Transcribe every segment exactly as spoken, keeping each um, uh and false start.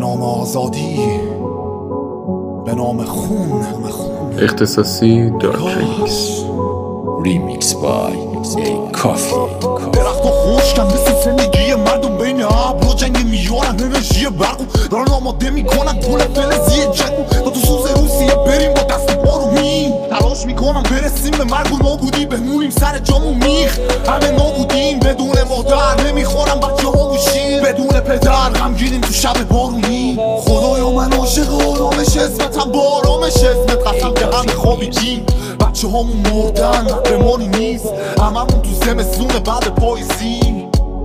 نام آزادی، به نام خون. اختصاصی دارکریکس ریمیکس بای ای کافی. درخت و خوشکم مثل زندگی مردم بین ابر و جنگ میارن انرژی برقو دارن آماده میکنن گل فلزی جنگو تا تو سوز روسیه بریم با دست بارونیم تلاش میکنم برسیم به مرگ و نابودی بمونیم سر جامون میخ همه نابودیم بدون مادر نمیخورم بچه ها گوشیم بدون پدر غمگینیم تو شب بارونی خدایا من عاشق آرامش اسمتم با آرامش اسمت قسم که همه خوابیدیم بچه هامون مردن قهرمانی نیست هممون تو زمستون بعد پاییزیم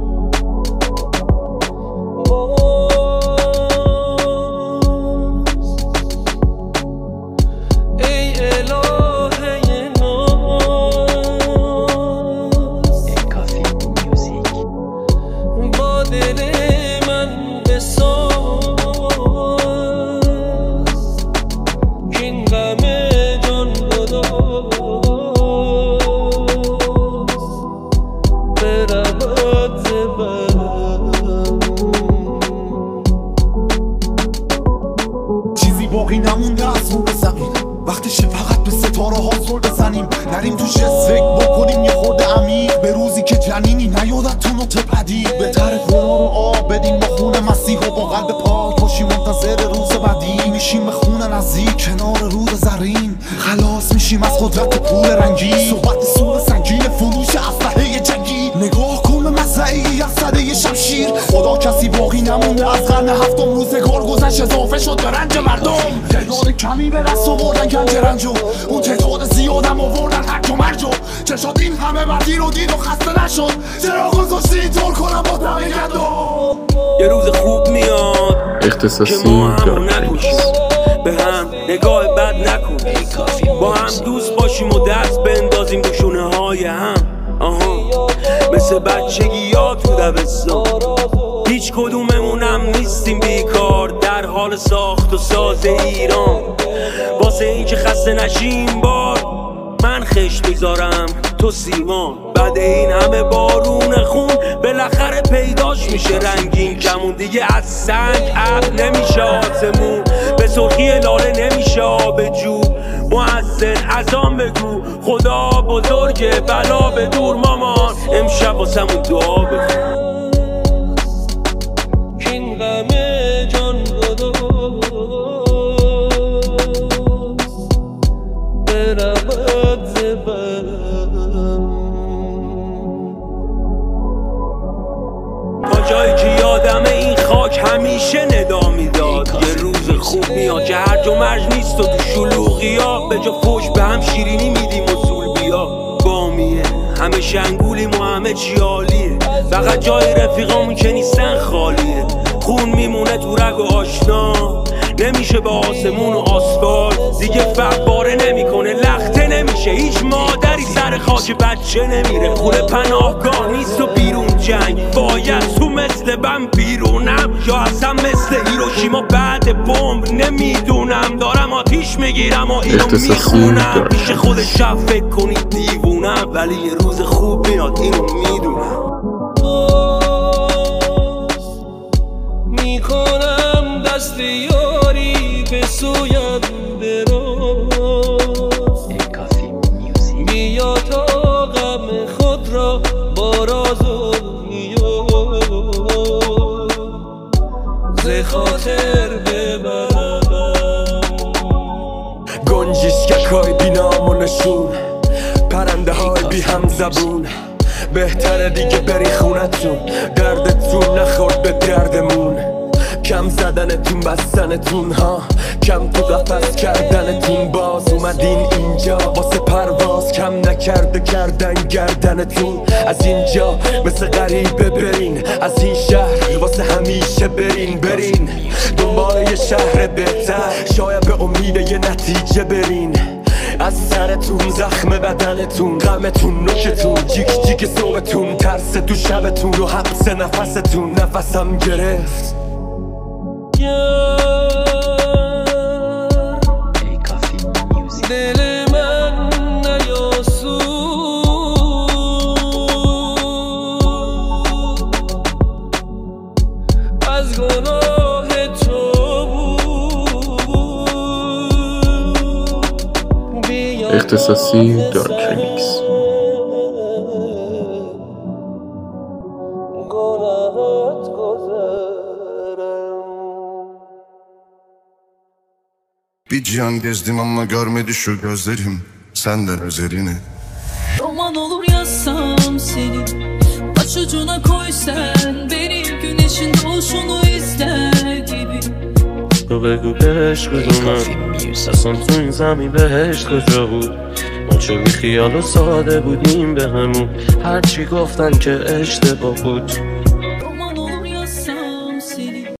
باقی نمونده از روی زمین وقتشه فقط به ستاره ها زل بزنیم نریم تو جس فکر بکنیم یه خورده عمیق به روزی که جنینی نیادتون و تپدید بهتره گناه رو آب بدیم با خون مسیح و با قلب پاک باشیم منتظر روز بعدی میشیم به خون نزدیک کنار رود زرین خلاص میشیم از قدرت پول رنگی صحبت سور سنگین فروش اسلحه جنگی نگاه کن به مزرعه یخزده شمشیر خدا کسی باقی نمونده از قرن هفتم روزگار گذشت اضافه شد به رنج مردم تعداد کمی به دست آوردن گنج رنجو اون تعداد زیادم آوردن حک و مرجو چشاد این همه مردی رو دید و خسته نشد چرا گذاشتی اینطور کنم با دم گندم یه روز خوب میاد اختصاصی که ما همون نکشیم به هم نگاه بد نکنیم با هم دوست باشیم و دست بندازیم به شونه های هم آها مثل بچگی ها تو دبستان هیچ کدوممونم نیستیم بیکار در حال ساخت و ساز ایران واسه این که خسته نشیم بار من خشت بگذارم تو سیمان بعد این همه بارون خون بالاخره پیداش میشه رنگین کمون دیگه از سنگ ابر نمیشه آسمون به سرخی لاله نمیشه آب جو مؤذن اذان بگو خدا بزرگه بلا به دور مامان امشب واسمون دعا بخون این غم جان برود تا جایی که یادم این خاک همیشه ندا میداد یه روز خوب میاد که هرج و مرج نیست و تو شلوغی ها به جا فوش به هم شیرینی میدیم اصول بیا بامیه همه شنگولیم و همه چی عالیه فقط جای رفیقامون که نیستن خالیه خون میمونه تو رگ و آشنا نمیشه به آسمون و آسفالت دیگه فباره نمیکنه لخته نمیشه هیچ مادری سر خاک بچه نمیره خونه پناهگاه نیست و بیرون جنگ باید تو مثل بم بیرونم یا اصلا مثل هیروشیما بعد بمب نمیدونم دارم آتیش میگیرم و اینو میخونم پیش خود شب فکر کنید دیوونم ولی یه روز خوب میاد اینو میدونم میکنم دست یاری به سویم دراز بیا تا غم خود را با راز و نیاز ز خاطر ببرم گنجیشکک های بی نام و نشون پرنده های بی هم زبون بهتره دیگه بری خونتون دردتون نخورد به دردمون کم زدنتون بستنتون ها کم تو قفس کردنتون باز اومدین اینجا واسه پرواز کم نکرده کردن گردنتون از اینجا مثل غریبه برین از این شهر واسه همیشه برین برین دنبال یه شهر بهتر شاید به امید یه نتیجه برین از سرتون زخم بدنتون غمتون نوکتون جیک جیک صبحتون ترس تو شبتون رو حبس نفستون نفسم گرفت دل من نیاسود از گناه تو اختصاصی دارک ریمیکس. Bir cihan gezdim ama görmedi şu gözlerim senden özelini. Roman olur yazsam seni, başucuna koy sen beni, güneşin doğuşunu izler gibi. تو بگو که عشق دونم اصلا تو این زمین بهشت کجا بود؟ ما چه بی خیال و ساده بودیم به همون، هرچی گفتن که اشتباه بود.